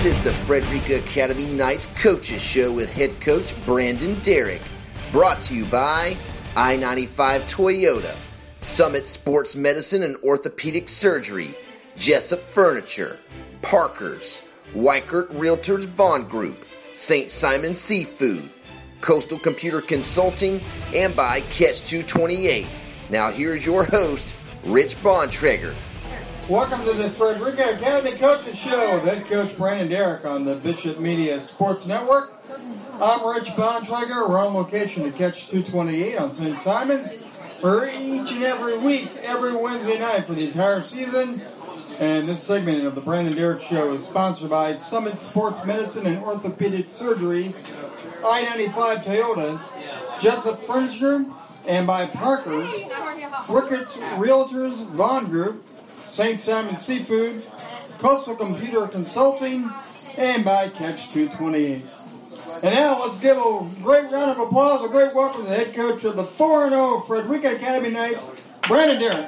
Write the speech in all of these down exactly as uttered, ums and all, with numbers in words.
This is the Frederica Academy Knights Coaches Show with head coach Brandon Derrick. Brought to you by I ninety-five Toyota, Summit Sports Medicine and Orthopedic Surgery, Jessup Furniture, Parker's, Weichert Realtors Vaughn Group, Saint Simon Seafood, Coastal Computer Consulting, and by Catch two twenty-eight. Now here's your host, Rich Bontrager. Welcome to the Frederica Academy Coaches Show with head coach Brandon Derrick on the Bishop Media Sports Network. I'm Rich Bontrager. We're on location at Catch two twenty-eight on Saint Simons for each and every week, every Wednesday night for the entire season. And this segment of the Brandon Derrick Show is sponsored by Summit Sports Medicine and Orthopedic Surgery, I ninety-five Toyota, Jessup Furniture, and by Parker's, Weichert Realtors Vaughn Group, Saint Simon Seafood, Coastal Computer Consulting, and by Catch two twenty-eight. And now let's give a great round of applause, a great welcome to the head coach of the four and oh Frederica Academy Knights, Brandon Derrick.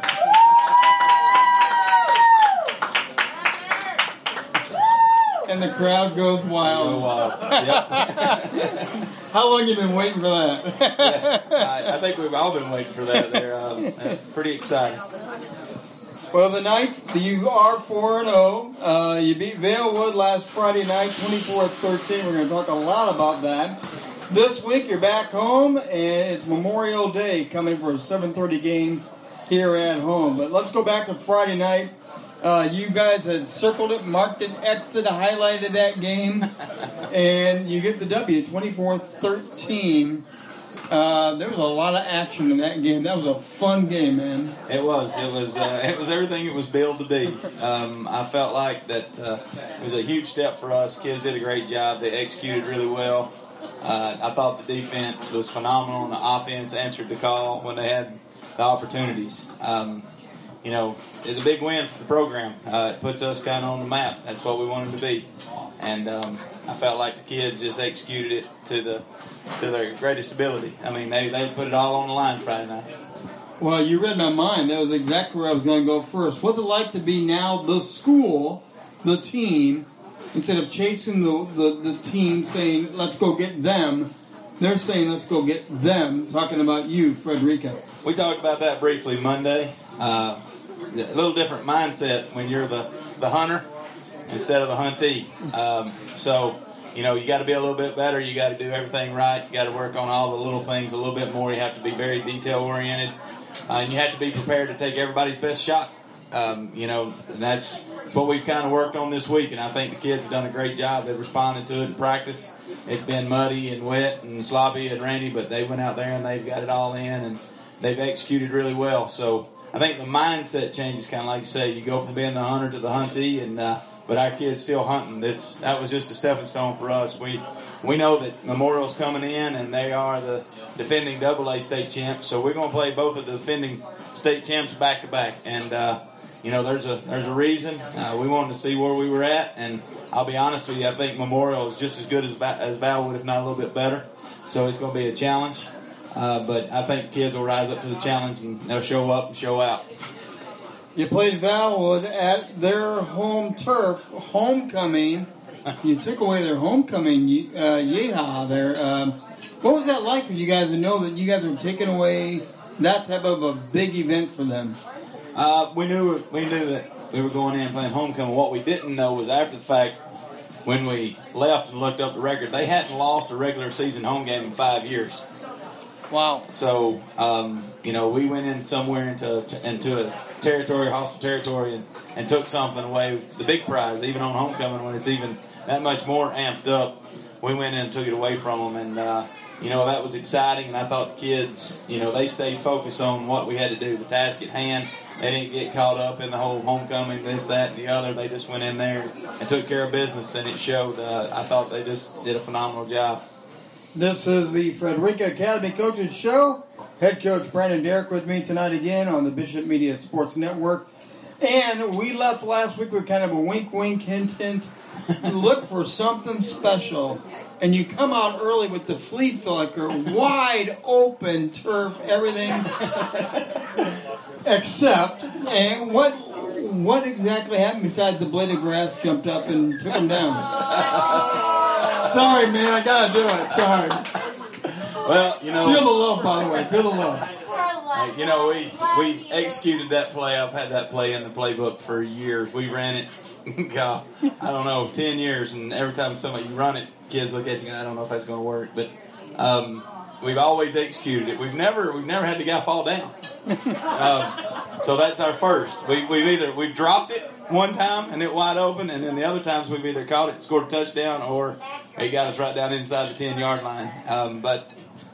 And the crowd goes wild. Go wild. Yep. How long have you been waiting for that? yeah, I, I think we've all been waiting for that. They're um, pretty excited. Well, the Knights, you are four and oh. Uh, you beat Valewood last Friday night, twenty-four to thirteen. We're going to talk a lot about that. This week, you're back home, and it's Memorial Day coming for a seven thirty game here at home. But let's go back to Friday night. Uh, you guys had circled it, marked it, X'd it, highlighted that game, and you get the W, twenty-four thirteen. Uh, there was a lot of action in that game. That was a fun game, man. It was. It was. Uh, it was everything it was billed to be. Um, I felt like that uh, it was a huge step for us. Kids did a great job. They executed really well. Uh, I thought the defense was phenomenal, and the offense answered the call when they had the opportunities. Um, you know, it's a big win for the program. Uh, it puts us kind of on the map. That's what we wanted to be. And um, I felt like the kids just executed it to the to their greatest ability. I mean, they, they put it all on the line Friday night. Well, you read my mind. That was exactly where I was going to go first. What's it like to be now the school, the team, instead of chasing the, the, the team saying, let's go get them, they're saying, let's go get them, talking about you, Frederica. We talked about that briefly Monday. Uh, a little different mindset when you're the, the hunter instead of the huntee. Um, so, you know, you got to be a little bit better. You got to do everything right. You got to work on all the little things a little bit more. You have to be very detail-oriented. Uh, and you have to be prepared to take everybody's best shot. Um, you know, and that's what we've kind of worked on this week. And I think the kids have done a great job. They've responded to it in practice. It's been muddy and wet and sloppy and rainy, but they went out there and they've got it all in, and they've executed really well. So I think the mindset changes, kind of like you say. You go from being the hunter to the huntee, and uh, but our kids still hunting. This that was just a stepping stone for us. We we know that Memorial's coming in, and they are the defending double A state champs. So we're going to play both of the defending state champs back to back. And uh, you know, there's a there's a reason. Uh, we wanted to see where we were at, and I'll be honest with you, I think Memorial is just as good as as Valewood, if not a little bit better. So it's going to be a challenge. Uh, but I think kids will rise up to the challenge, and they'll show up and show out. You played Valewood at their home turf, homecoming. You took away their homecoming, uh, yeehaw there. Um, what was that like for you guys to know that you guys were taking away that type of a big event for them? Uh, we knew we knew that we were going in and playing homecoming. What we didn't know was after the fact, when we left and looked up the record, they hadn't lost a regular season home game in five years. Wow. So, um, you know, we went in somewhere into into a territory, hostile territory, and, and took something away, the big prize, even on homecoming when it's even that much more amped up. We went in and took it away from them, and, uh, you know, that was exciting, and I thought the kids, you know, they stayed focused on what we had to do, the task at hand. They didn't get caught up in the whole homecoming, this, that, and the other. They just went in there and took care of business, and it showed. Uh, I thought they just did a phenomenal job. This is the Frederica Academy Coaches Show. Head coach Brandon Derrick with me tonight again on the Bishop Media Sports Network. And we left last week with kind of a wink, wink, hint, hint. Look for something special. And you come out early with the flea flicker, wide open turf, everything except. And what what exactly happened besides the blade of grass jumped up and took him down? Sorry, man, I gotta do it. Sorry. Well, you know. Feel the love, by the way. Feel the love. Uh, you know, we we executed that play. I've had that play in the playbook for years. We ran it, God, I don't know, ten years, and every time somebody you run it, kids look at you. I don't know if that's going to work, but um, we've always executed it. We've never we've never had the guy fall down. um, so that's our first. We, we've either we've dropped it one time and it wide open, and then the other times we've either caught it and scored a touchdown, or it got us right down inside the ten yard line. Um, but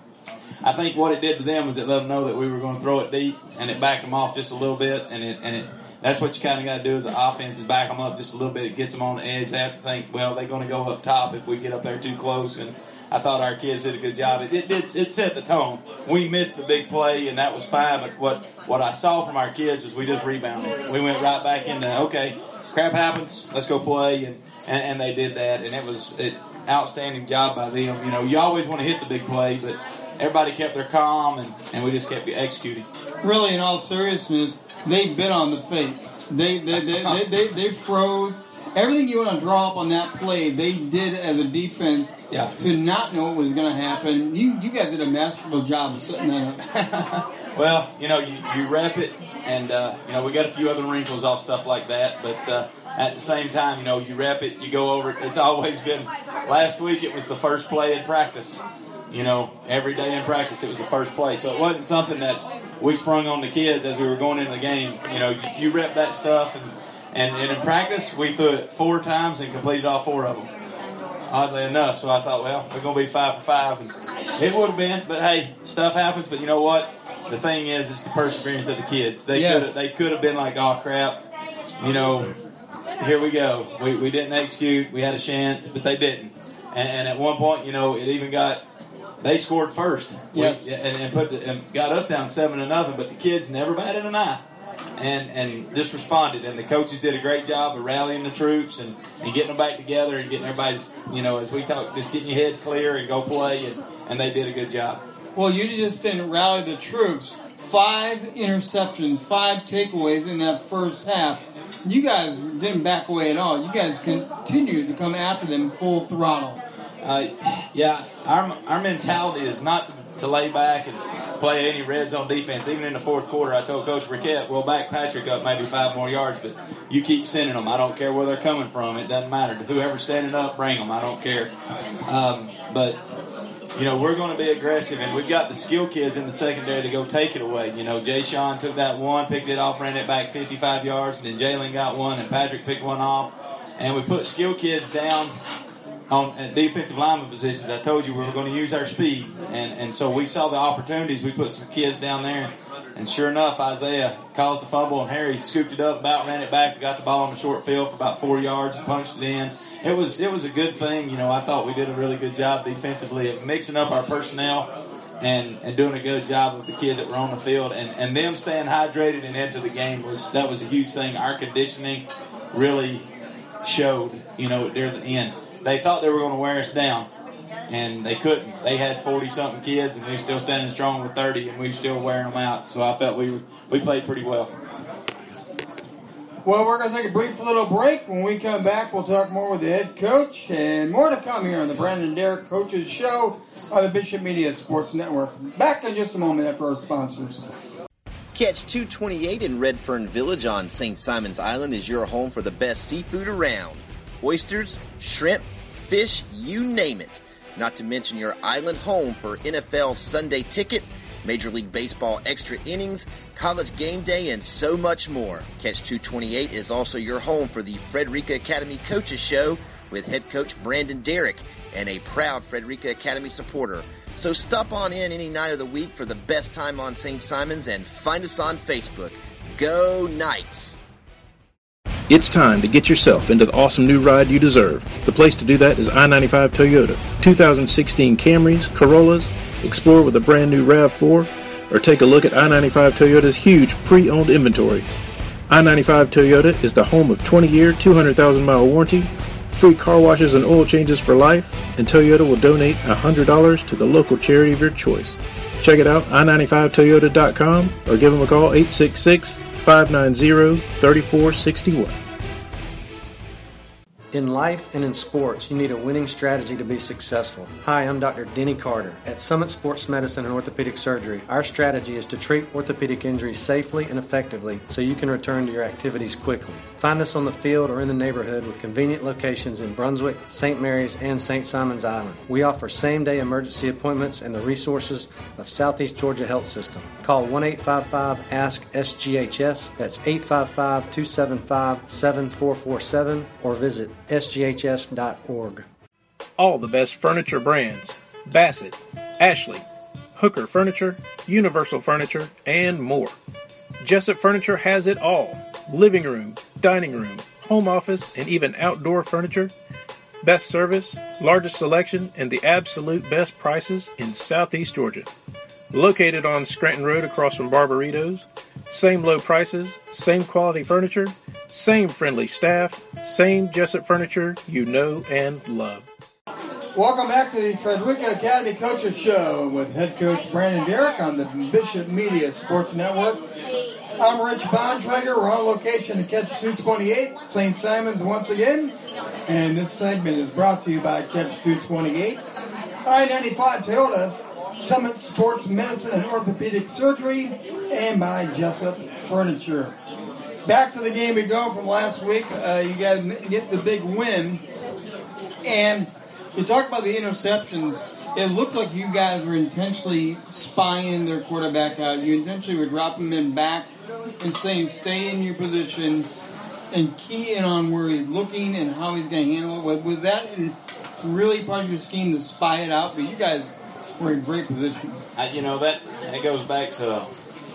I think what it did to them was it let them know that we were going to throw it deep, and it backed them off just a little bit. And it and it that's what you kind of got to do as an offense, is back them up just a little bit. It gets them on the edge. They have to think, well, they're going to go up top if we get up there too close. And I thought our kids did a good job. It, it, it, it set the tone. We missed the big play, and that was fine. But what, what I saw from our kids was we just rebounded. We went right back into, okay, crap happens, let's go play. And, and, and they did that, and it was an outstanding job by them. You know, you always want to hit the big play, but everybody kept their calm, and, and we just kept executing. Really, in all seriousness, they bit on the fake. They they they, they, they, they froze. Everything you want to draw up on that play, they did as a defense yeah. to not know what was going to happen. You you guys did a masterful job of setting that up. Well, you know, you, you rep it, and, uh, you know, we got a few other wrinkles off stuff like that, but uh, at the same time, you know, you rep it, you go over it. It's always been, last week it was the first play in practice. You know, every day in practice it was the first play. So it wasn't something that we sprung on the kids as we were going into the game. You know, you, you rep that stuff, and, and, and in practice we threw it four times and completed all four of them, oddly enough. So I thought, well, we're going to be five for five. And it would have been, but hey, stuff happens. But you know what? The thing is, it's the perseverance of the kids. They yes. could have, they could have been like, oh, crap, you know, here we go. We, we didn't execute. We had a chance, but they didn't. And, and at one point, you know, it even got, they scored first, yes. we, and, and put the, and got us down seven to nothing. But the kids never batted an eye, and and just responded. And the coaches did a great job of rallying the troops and, and getting them back together and getting everybody's, you know, as we talk, just getting your head clear and go play. And, and they did a good job. Well, you just didn't rally the troops. Five interceptions, five takeaways in that first half. You guys didn't back away at all. You guys continued to come after them full throttle. Uh, yeah, our our mentality is not to lay back and play any red zone defense. Even in the fourth quarter, I told Coach Briquette, we'll back Patrick up maybe five more yards, but you keep sending them. I don't care where they're coming from. It doesn't matter. Whoever's standing up, bring them. I don't care. Um, but, you know, we're going to be aggressive, and we've got the skill kids in the secondary to go take it away. You know, Jay Sean took that one, picked it off, ran it back fifty-five yards, and then Jalen got one, and Patrick picked one off. And we put skill kids down on at defensive lineman positions. I told you we were going to use our speed, and, and so we saw the opportunities. We put some kids down there, and sure enough, Isaiah caused the fumble, and Harry scooped it up, about ran it back, got the ball on the short field for about four yards, and punched it in. It was it was a good thing. You know, I thought we did a really good job defensively of mixing up our personnel and, and doing a good job with the kids that were on the field, and, and them staying hydrated and into the game was that was a huge thing. Our conditioning really showed, you know, near the end. They thought they were going to wear us down, and they couldn't. They had forty-something kids, and we still standing strong with thirty, and we were still wearing them out. So I felt we were, we played pretty well. Well, we're going to take a brief little break. When we come back, we'll talk more with the head coach, and more to come here on the Brandon Derrick Coaches Show on the Bishop Media Sports Network. Back in just a moment after our sponsors. Catch two twenty-eight in Redfern Village on Saint Simon's Island is your home for the best seafood around. Oysters, shrimp, fish, you name it. Not to mention your island home for N F L Sunday Ticket, Major League Baseball extra innings, college game day, and so much more. Catch two twenty-eight is also your home for the Frederica Academy Coaches Show with head coach Brandon Derrick and a proud Frederica Academy supporter. So stop on in any night of the week for the best time on Saint Simon's and find us on Facebook. Go Knights! It's time to get yourself into the awesome new ride you deserve. The place to do that is I ninety-five Toyota. two thousand sixteen Camrys, Corollas, explore with a brand new RAV four, or take a look at I ninety-five Toyota's huge pre-owned inventory. I ninety-five Toyota is the home of twenty-year, two hundred thousand mile warranty, free car washes and oil changes for life, and Toyota will donate one hundred dollars to the local charity of your choice. Check it out, i ninety-five toyota dot com, or give them a call, eight six six, five nine zero, three four six one. In life and in sports, you need a winning strategy to be successful. Hi, I'm Doctor Denny Carter. At Summit Sports Medicine and Orthopedic Surgery, our strategy is to treat orthopedic injuries safely and effectively so you can return to your activities quickly. Find us on the field or in the neighborhood with convenient locations in Brunswick, Saint Mary's, and Saint Simons Island. We offer same-day emergency appointments and the resources of Southeast Georgia Health System. Call one eight five five, A S K, S G H S. That's eight five five, two seven five, seven four four seven or visit S G H S dot org. All the best furniture brands: Bassett, Ashley, Hooker Furniture, Universal Furniture, and more. Jessup Furniture has it all: living room, dining room, home office, and even outdoor furniture. Best service, largest selection, and the absolute best prices in Southeast Georgia. Located on Scranton Road across from Barbaritos. Same low prices, same quality furniture, same friendly staff, same Jessup Furniture you know and love. Welcome back to the Frederica Academy Coaches Show with head coach Brandon Derrick on the Bishop Media Sports Network. I'm Rich Bontrager. We're on location to Catch two twenty-eight, Saint Simons once again. And this segment is brought to you by Catch two twenty-eight, I ninety-five Toyota, Summit Sports Medicine and Orthopedic Surgery, and by Jessup Furniture. Back to the game we go from last week. Uh, you got to get the big win. And you talk about the interceptions. It looked like you guys were intentionally spying their quarterback out. You intentionally were dropping him back and saying, stay in your position and key in on where he's looking and how he's going to handle it. Was that really part of your scheme to spy it out? But you guys were in great position. Uh, you know, that it goes back to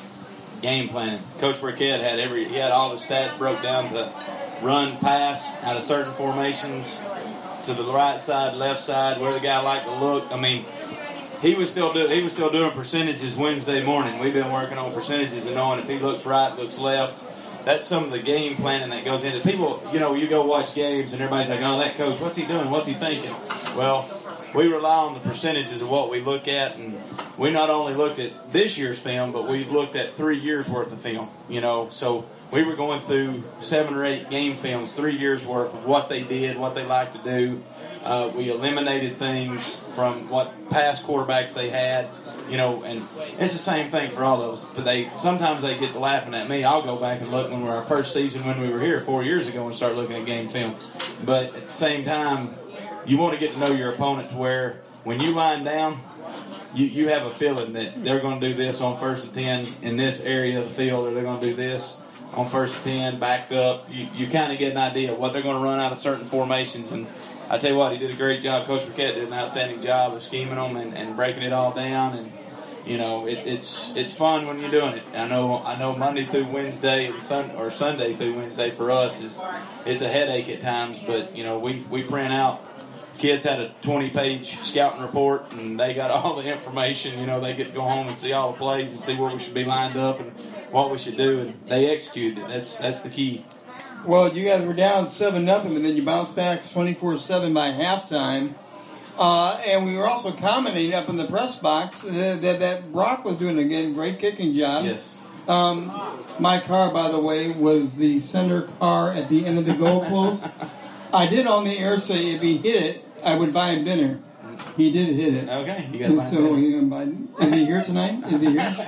game planning. Coach Burkett had every he had all the stats broke down to run, pass out of certain formations, to the right side, left side, where the guy liked to look. I mean, he was still do, he was still doing percentages Wednesday morning. We've been working on percentages and knowing if he looks right, looks left. That's some of the game planning that goes into people. You know, you go watch games and everybody's like, "Oh, that coach, what's he doing? What's he thinking?" Well, we rely on the percentages of what we look at, and we not only looked at this year's film, but we've looked at three years worth of film. You know, so we were going through seven or eight game films, three years worth of what they did, what they like to do. Uh, we eliminated things from what past quarterbacks they had, you know, and it's the same thing for all of us. But they sometimes they get to laughing at me. I'll go back and look when we were our first season when we were here four years ago and start looking at game film. But at the same time, you want to get to know your opponent to where when you line down, you, you have a feeling that they're going to do this on first and ten in this area of the field, or they're going to do this on first and ten, backed up. You, you kind of get an idea of what they're going to run out of certain formations. And I tell you what, he did a great job. Coach Burkett did an outstanding job of scheming them and, and breaking it all down. And you know, it, it's it's fun when you're doing it. I know I know Monday through Wednesday and Sun or Sunday through Wednesday for us is it's a headache at times. But you know, we we print out. Kids had a twenty-page scouting report, and they got all the information. You know, they get to go home and see all the plays and see where we should be lined up and what we should do, and they executed it. That's that's the key. Well, you guys were down seven nothing, and then you bounced back twenty-four seven by halftime. Uh, and we were also commenting up in the press box uh, that, that Brock was doing, again, great kicking job. Yes. Um, my car, by the way, was the center car at the end of the goal post. I did on the air say if he hit it, I would buy him dinner. He did hit it. Okay, you got to buy him so dinner. He buy, is he here tonight? Is he here?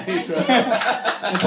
It's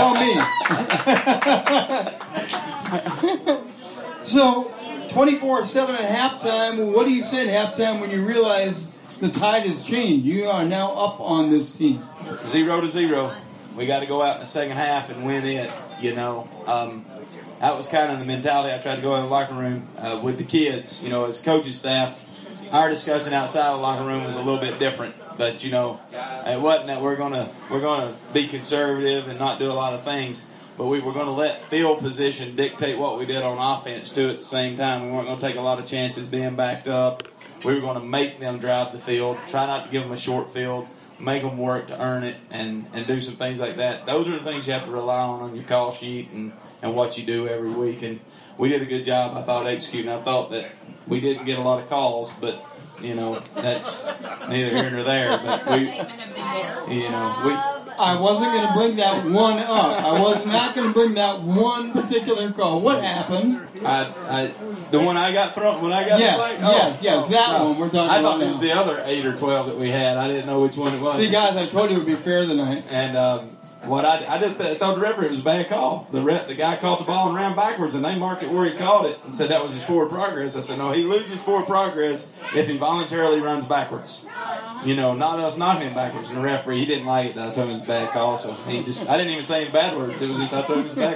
all me. So, twenty-four seven at halftime. What do you say at halftime when you realize the tide has changed? You are now up on this team. Zero to zero. We got to go out in the second half and win it, you know. Um, that was kind of the mentality I tried to go in the locker room uh, with the kids. You know, as coaching staff, our discussion outside the locker room was a little bit different. But, you know, it wasn't that we're going to we're gonna be conservative and not do a lot of things. But we were going to let field position dictate what we did on offense, too, at the same time. We weren't going to take a lot of chances being backed up. We were going to make them drive the field, try not to give them a short field, make them work to earn it, and, and do some things like that. Those are the things you have to rely on on your call sheet and, and what you do every week. And we did a good job, I thought, executing. I thought that we didn't get a lot of calls, but, you know, that's neither here nor there. But we, you know, we... I wasn't going to bring that one up. I was not going to bring that one particular call. What happened? I, I, the one I got thrown when I got yes, the flag? Yes, oh, yes, oh, that no. one we're talking I about thought now. it was the other eight or twelve that we had. I didn't know which one it was. See, guys, I told you it would be fair tonight. And um, what I, I just told the referee it was a bad call. The re, the guy caught the ball and ran backwards, and they marked it where he caught it and said that was his forward progress. I said, no, he loses forward progress if he voluntarily runs backwards. You know, not us knocking him backwards. And the referee, he didn't like it that I told him it was a bad call, so he just, I didn't even say any bad words. It was just, I told him it was a bad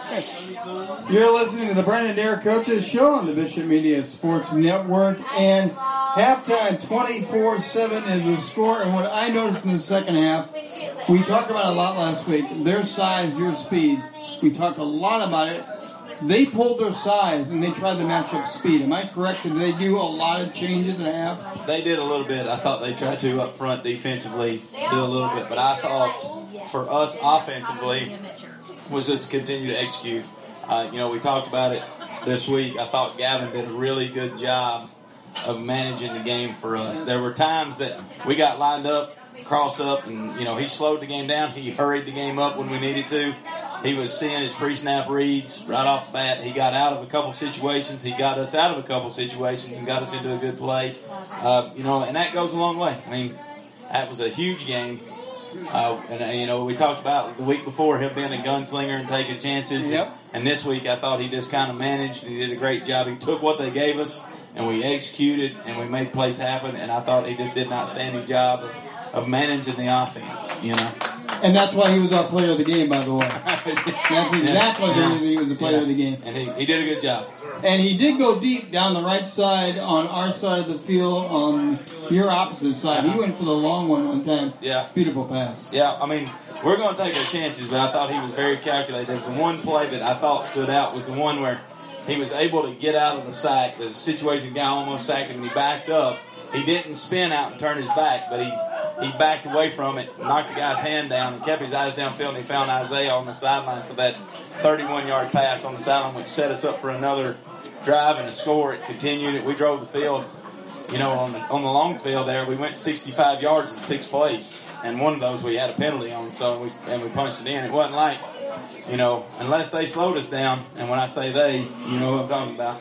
call. You're listening to the Brandon Derrick Coaches Show on the Bishop Media Sports Network, and halftime twenty-four seven is the score. And what I noticed in the second half, we talked about it a lot last week, their size, your speed. We talked a lot about it. They pulled their size and they tried to match up speed. Am I correct? Did they do a lot of changes in a half? They did a little bit. I thought they tried to up front defensively do a little bit. But I thought for us offensively was just to continue to execute. Uh, you know, we talked about it this week. I thought Gavin did a really good job of managing the game for us. There were times that we got lined up, crossed up, and, you know, he slowed the game down. He hurried the game up when we needed to. He was seeing his pre-snap reads right off the bat. He got out of a couple situations. He got us out of a couple situations and got us into a good play. Uh, you know, and that goes a long way. I mean, that was a huge game. Uh, and, uh, you know, we talked about the week before him being a gunslinger and taking chances. Yep. And, and this week I thought he just kind of managed. He did a great job. He took what they gave us, and we executed, and we made plays happen. And I thought he just did an outstanding job of, of managing the offense, you know. And that's why he was our player of the game, by the way. That's exactly Yes. the reason he was the player Yeah. of the game. And he, he did a good job. And he did go deep down the right side on our side of the field, on your opposite side. He went for the long one one time. Yeah. Beautiful pass. Yeah, I mean, we're going to take our chances, but I thought he was very calculated. The one play that I thought stood out was the one where he was able to get out of the sack. The situation guy almost sacked him, and he backed up. He didn't spin out and turn his back, but he, he backed away from it, knocked the guy's hand down, and kept his eyes downfield, and he found Isaiah on the sideline for that thirty-one-yard pass on the sideline, which set us up for another drive and a score. It continued it. We drove the field, you know, on the, on the long field there. We went sixty-five yards in six plays, and one of those we had a penalty on, so we, and we punched it in. It wasn't like, you know, unless they slowed us down, and when I say they, you know what I'm talking about.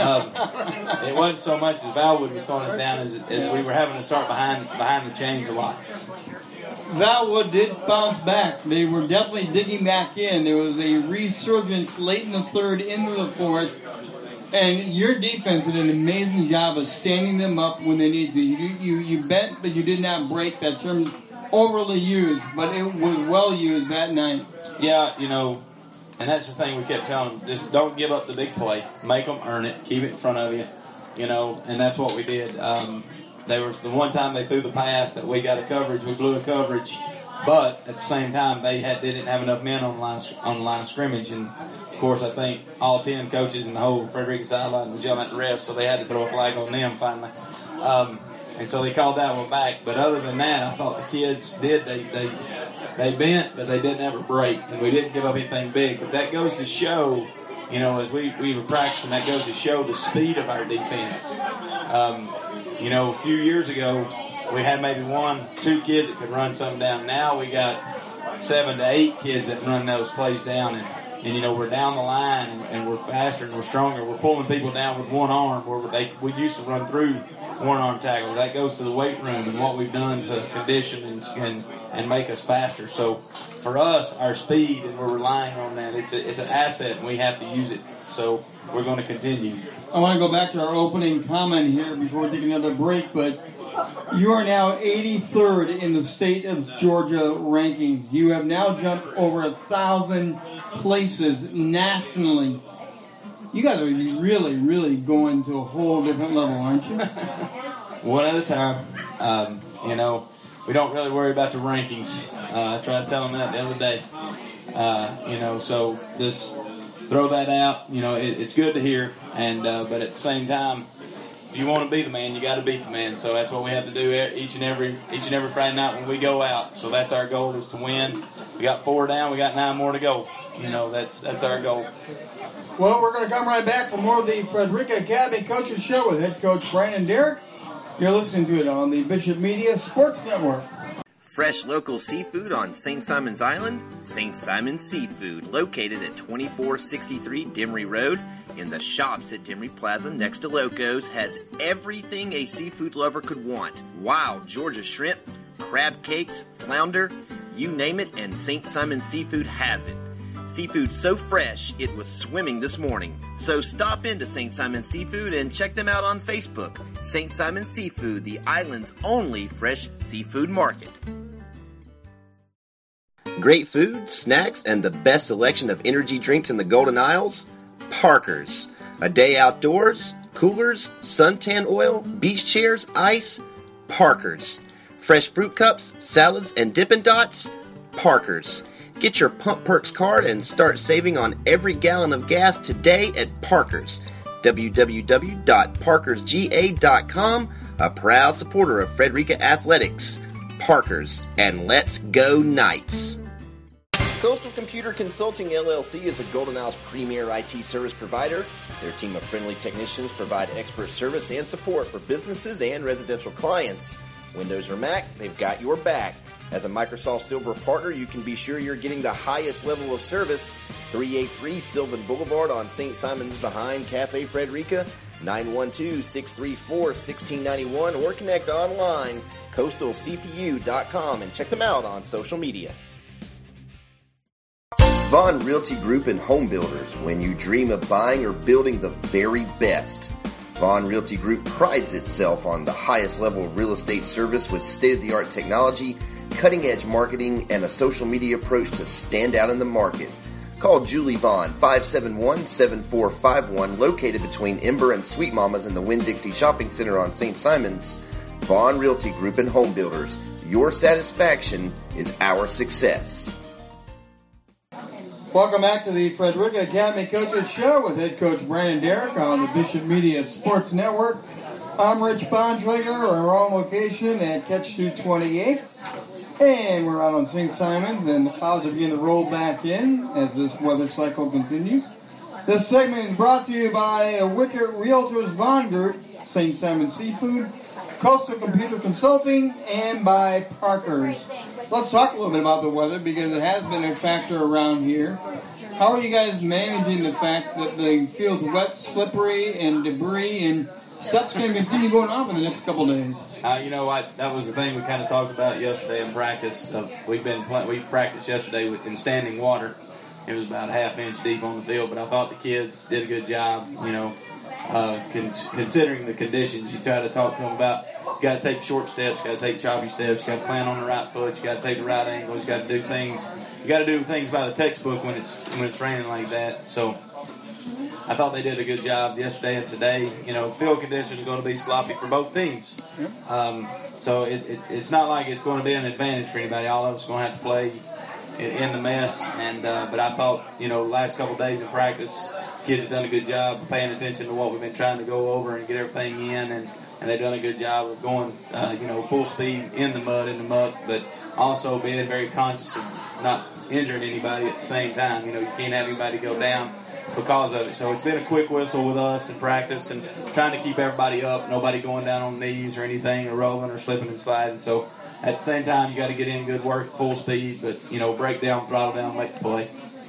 Um, it wasn't so much as Valwood was slowing us down as, as we were having to start behind behind the chains a lot. Valwood did bounce back. They were definitely digging back in. There was a resurgence late in the third, into the fourth. And your defense did an amazing job of standing them up when they needed to. You, you, you bent, but you did not break. That term's overly used, but it was well used that night. Yeah, you know, and that's the thing we kept telling them. Just don't give up the big play. Make them earn it. Keep it in front of you, you know, and that's what we did. Um, there was the one time they threw the pass that we got a coverage. We blew a coverage, but at the same time, they had they didn't have enough men on the line, on the line of scrimmage. And, of course, I think all ten coaches in the whole Frederica sideline was yelling at the refs, so they had to throw a flag on them finally. Um, and so they called that one back. But other than that, I thought the kids did. They they they bent, but they didn't ever break. And we didn't give up anything big. But that goes to show, you know, as we, we were practicing, that goes to show the speed of our defense. Um, you know, a few years ago, we had maybe one, two kids that could run something down. Now we got seven to eight kids that run those plays down. And, and you know, we're down the line, and, and we're faster and we're stronger. We're pulling people down with one arm where they we used to run through one-arm tackles. That goes to the weight room and what we've done to condition and, and, and make us faster. So for us, our speed, and we're relying on that, it's a, it's an asset, and we have to use it. So we're going to continue. I want to go back to our opening comment here before we take another break, but you are now eighty-third in the state of Georgia rankings. You have now jumped over a thousand places nationally. You guys are really, really going to a whole different level, aren't you? One at a time. Um, you know, we don't really worry about the rankings. Uh, I tried to tell them that the other day. Uh, you know, so just throw that out. You know, it, it's good to hear, and uh, but at the same time, if you want to be the man, you got to beat the man. So that's what we have to do each and every each and every Friday night when we go out. So that's our goal, is to win. We got four down. We got nine more to go. You know, that's that's our goal. Well, we're going to come right back for more of the Frederica Academy Coaches Show with head coach Brandon Derrick. You're listening to it on the Bishop Media Sports Network. fresh local seafood on Saint Simon's Island? Saint Simon's Seafood, located at twenty-four sixty-three Demery Road in the shops at Demery Plaza next to Loco's, has everything a seafood lover could want. Wild Georgia shrimp, crab cakes, flounder, you name it, and Saint Simon's Seafood has it. Seafood so fresh, it was swimming this morning. So stop into Saint Simon's Seafood and check them out on Facebook. Saint Simon's Seafood, the island's only fresh seafood market. Great food, snacks, and the best selection of energy drinks in the Golden Isles? Parker's. A day outdoors, coolers, suntan oil, beach chairs, ice? Parker's. Fresh fruit cups, salads, and Dippin' Dots? Parker's. Get your Pump Perks card and start saving on every gallon of gas today at Parker's. w w w dot parkers g a dot com, a proud supporter of Frederica Athletics. Parker's, and let's go Knights! Coastal Computer Consulting, L L C is a Golden Isles premier I T service provider. Their team of friendly technicians provide expert service and support for businesses and residential clients. Windows or Mac, they've got your back. As a Microsoft Silver partner, you can be sure you're getting the highest level of service. three eighty-three Sylvan Boulevard on Saint Simon's behind Cafe Frederica, nine one two, six three four, one six nine one, or connect online, coastal c p u dot com, and check them out on social media. Vaughn Realty Group and Home Builders, when you dream of buying or building the very best. Vaughn Realty Group prides itself on the highest level of real estate service with state-of-the-art technology, cutting-edge marketing, and a social media approach to stand out in the market. Call Julie Vaughn, five seven one, seven four five one, located between Ember and Sweet Mama's in the Winn-Dixie Shopping Center on Saint Simon's. Vaughn Realty Group and Home Builders. Your satisfaction is our success. Welcome back to the Frederica Academy Coaches Show with head coach Brandon Derrick on the Bishop Media Sports Network. I'm Rich Bontrager. We're on location at Catch two twenty-eight. And we're out on Saint Simon's, and the clouds are beginning to roll back in as this weather cycle continues. This segment is brought to you by Wickett Realtors Vaughn Group, Saint Simon's Seafood, Coastal Computer Consulting, and by Parker's. Let's talk a little bit about the weather because it has been a factor around here. How are you guys managing the fact that the field's wet, slippery, and debris, and stuff's going to continue going on for the next couple days? Uh, you know, I, that was the thing we kind of talked about yesterday in practice. Uh, we've been play, we practiced yesterday with, in standing water. It was about a half inch deep on the field, but I thought the kids did a good job. You know, uh, con- considering the conditions, you try to talk to them about. You got to take short steps, got to take choppy steps, got to plant on the right foot, you got to take the right angles, you got to do things. You got to do things by the textbook when it's when it's raining like that. So I thought they did a good job yesterday and today. You know, field conditions are going to be sloppy for both teams. Um, so it, it, it's not like it's going to be an advantage for anybody. All of us are going to have to play in, in the mess. And uh, but I thought, you know, last couple of days in practice, kids have done a good job of paying attention to what we've been trying to go over and get everything in. And, and they've done a good job of going, uh, you know, full speed in the mud, in the muck, but also being very conscious of not injuring anybody at the same time. You know, you can't have anybody go down because of it. So it's been a quick whistle with us in practice and trying to keep everybody up, nobody going down on knees or anything or rolling or slipping and sliding. So at the same time, you got to get in good work, full speed, but, you know, break down, throttle down, make the play.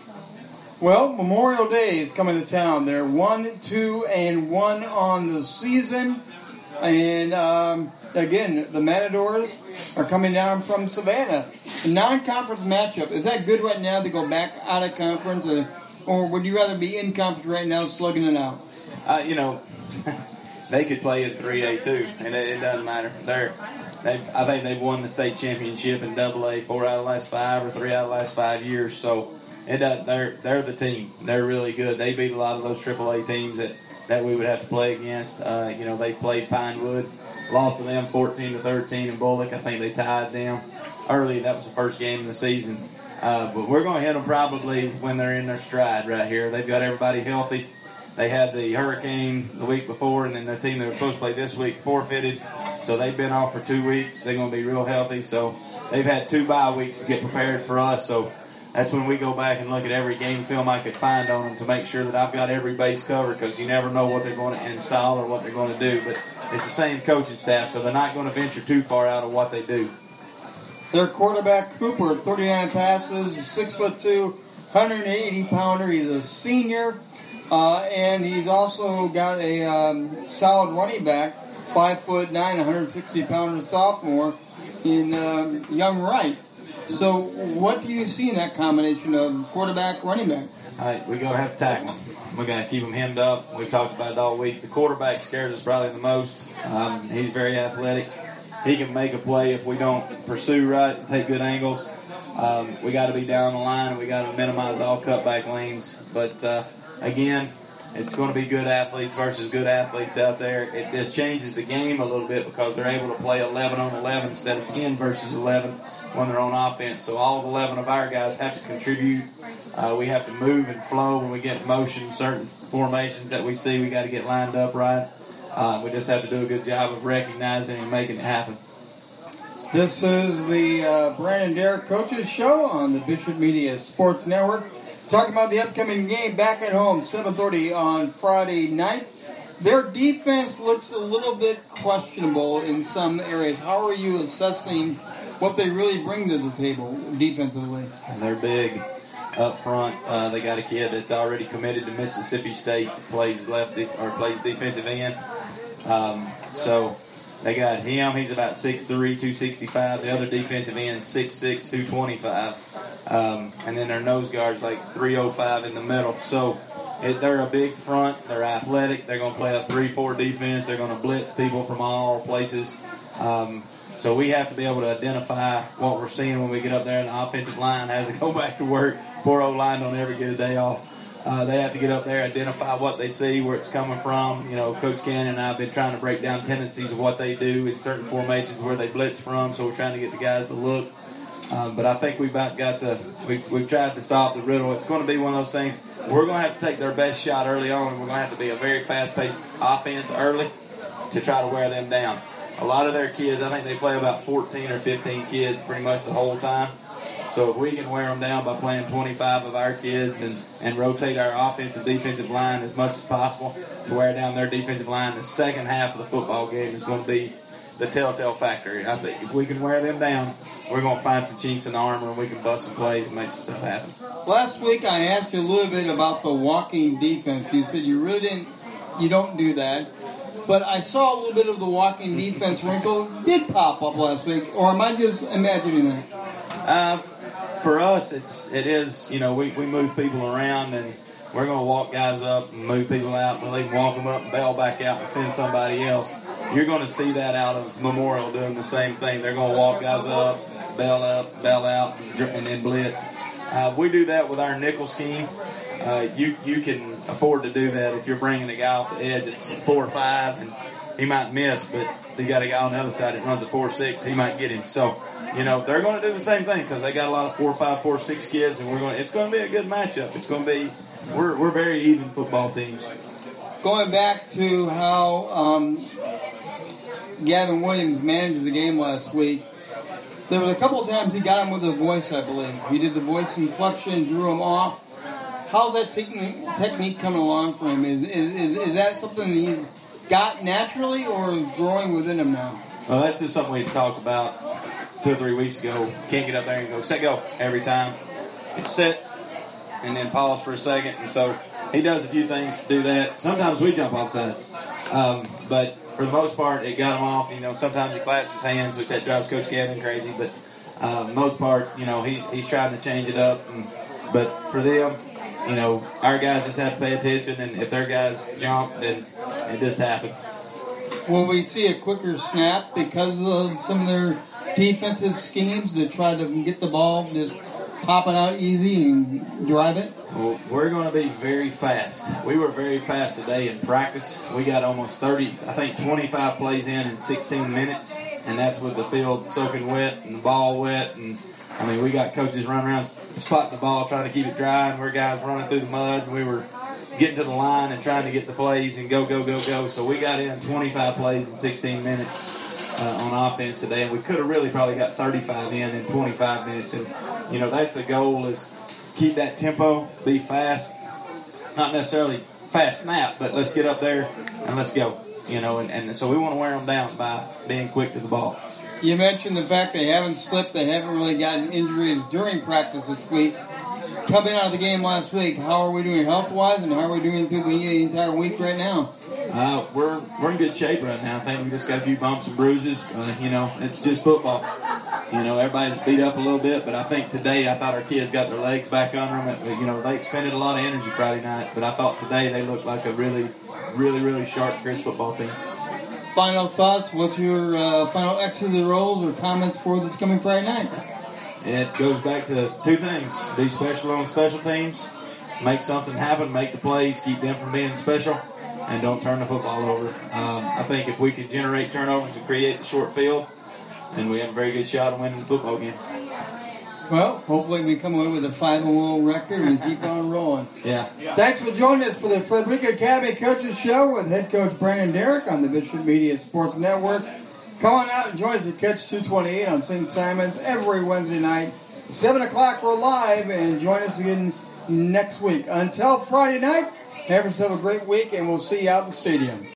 Well, Memorial Day is coming to town. They're one, two, and one on the season. And, um, again, the Matadors are coming down from Savannah. The non-conference matchup, is that good right now to go back out of conference? Or, or would you rather be in conference right now slugging it out? Uh, you know, they could play in three A too, and it, it doesn't matter. They're, they've, I think they've won the state championship in double A four out of the last five or three out of the last five years. So it does, they're, they're the team. They're really good. They beat a lot of those triple A teams that that we would have to play against. Uh, you know, they played Pinewood, lost to them fourteen to thirteen in Bullock. I think they tied them early. That was the first game of the season. Uh, but we're going to hit them probably when they're in their stride right here. They've got everybody healthy. They had the hurricane the week before, and then the team that was supposed to play this week forfeited. So they've been off for two weeks. They're going to be real healthy. So they've had two bye weeks to get prepared for us. So that's when we go back and look at every game film I could find on them to make sure that I've got every base covered, because you never know what they're going to install or what they're going to do. But it's the same coaching staff, so they're not going to venture too far out of what they do. Their quarterback, Cooper, thirty-nine passes, six foot two, one hundred eighty pounder. He's a senior. Uh, and he's also got a um, solid running back, five foot nine, one hundred sixty pounder sophomore in um, Young Wright. So what do you see in that combination of quarterback, running back? All right, we're going to have to tackle him. We're going to keep him hemmed up. We've talked about it all week. The quarterback scares us probably the most. Um, he's very athletic. He can make a play if we don't pursue right and take good angles. Um, we got to be down the line, and we got to minimize all cutback lanes. But, uh, again, it's going to be good athletes versus good athletes out there. It just changes the game a little bit because they're able to play eleven on eleven instead of ten versus eleven when they're on offense. So all eleven of our guys have to contribute. Uh, we have to move and flow when we get in motion. Certain formations that we see, we got to get lined up right. Uh, we just have to do a good job of recognizing and making it happen. This is the uh, Brandon Derrick Coaches Show on the Bishop Media Sports Network. Talking about the upcoming game back at home, seven thirty on Friday night. Their defense looks a little bit questionable in some areas. How are you assessing what they really bring to the table defensively? And they're big up front. Uh, they got a kid that's already committed to Mississippi State, plays left def- or plays defensive end. Um, so they got him. He's about six three, two sixty-five. The other defensive end, six six, two twenty-five. Um, and then their nose guard's like three oh five in the middle. So it, they're a big front. They're athletic. They're going to play a three four defense. They're going to blitz people from all places. Um, so we have to be able to identify what we're seeing when we get up there, and the offensive line has to go back to work. Poor old line don't ever get a day off. Uh, they have to get up there, identify what they see, where it's coming from. You know, Coach Cannon and I have been trying to break down tendencies of what they do in certain formations where they blitz from, so we're trying to get the guys to look. Um, but I think we've about got the we've, we've tried to solve the riddle. It's going to be one of those things. We're going to have to take their best shot early on, and we're going to have to be a very fast-paced offense early to try to wear them down. A lot of their kids, I think they play about fourteen or fifteen kids pretty much the whole time. So if we can wear them down by playing twenty-five of our kids and, and rotate our offensive defensive line as much as possible to wear down their defensive line, the second half of the football game is going to be the telltale factor. I think if we can wear them down, we're going to find some chinks in the armor and we can bust some plays and make some stuff happen. Last week I asked you a little bit about the walking defense. You said you really didn't, you don't do that. But I saw a little bit of the walking defense wrinkle did pop up last week, or am I just imagining that? Uh, for us, it's it is you know we, we move people around and we're going to walk guys up and move people out and leave them walk them up and bail back out and send somebody else. You're going to see that out of Memorial doing the same thing. They're going to walk guys up, bail up, bail out, and then blitz. Uh, we do that with our nickel scheme. Uh, you you can afford to do that if you're bringing a guy off the edge. It's four or five, and he might miss, but you got a guy on the other side that runs a four six. He might get him. So, you know, they're going to do the same thing because they got a lot of four five, four six kids, and we're going. It's going to be a good matchup. It's going to be. We're we're very even football teams. Going back to how um, Gavin Williams managed the game last week, there was a couple of times he got him with a voice, I believe. He did the voice inflection, drew him off. How's that technique, technique coming along for him? Is, is is is that something that he's got naturally or is growing within him now? Well, that's just something we talked about two or three weeks ago. Can't get up there and go, set, go, every time. It's set, and then pause for a second. And so he does a few things to do that. Sometimes we jump off sides. Um, but for the most part, it got him off. You know, sometimes he claps his hands, which that drives Coach Gavin crazy. But uh, most part, you know, he's he's trying to change it up. And, but for them, you know, our guys just have to pay attention, and if their guys jump, then it just happens. Will we see a quicker snap because of some of their defensive schemes to try to get the ball just popping out easy and drive it? Well, we're going to be very fast. We were very fast today in practice. We got almost thirty, I think twenty-five plays in in sixteen minutes, and that's with the field soaking wet and the ball wet. And I mean, we got coaches running around spotting the ball, trying to keep it dry, and we're guys running through the mud. And we were getting to the line and trying to get the plays and go, go, go, go. So we got in twenty-five plays in sixteen minutes uh, on offense today, and we could have really probably got thirty-five in in twenty-five minutes. And, you know, that's the goal is keep that tempo, be fast, not necessarily fast snap, but let's get up there and let's go. You know, and, and so we want to wear them down by being quick to the ball. You mentioned the fact they haven't slipped, they haven't really gotten injuries during practice this week. Coming out of the game last week, how are we doing health-wise, and how are we doing through the entire week right now? Uh, we're we're in good shape right now. I think we just got a few bumps and bruises. Uh, you know, it's just football. You know, everybody's beat up a little bit, but I think today I thought our kids got their legs back under them. You know, they expended a lot of energy Friday night, but I thought today they looked like a really, really, really sharp, crisp football team. Final thoughts? What's your uh, final X's and O's or comments for this coming Friday night? It goes back to two things. Be special on special teams, make something happen, make the plays, keep them from being special, and don't turn the football over. Um, I think if we could generate turnovers and create the short field, then we have a very good shot at winning the football game. Well, hopefully we come away with a five and oh record and keep on rolling. Yeah. Thanks for joining us for the Frederica Academy Coaches Show with head coach Brandon Derrick on the Bishop Media Sports Network. Come on out and join us at Catch two twenty-eight on Saint Simon's every Wednesday night. At seven o'clock we're live, and join us again next week. Until Friday night, have yourself a great week, and we'll see you out at the stadium.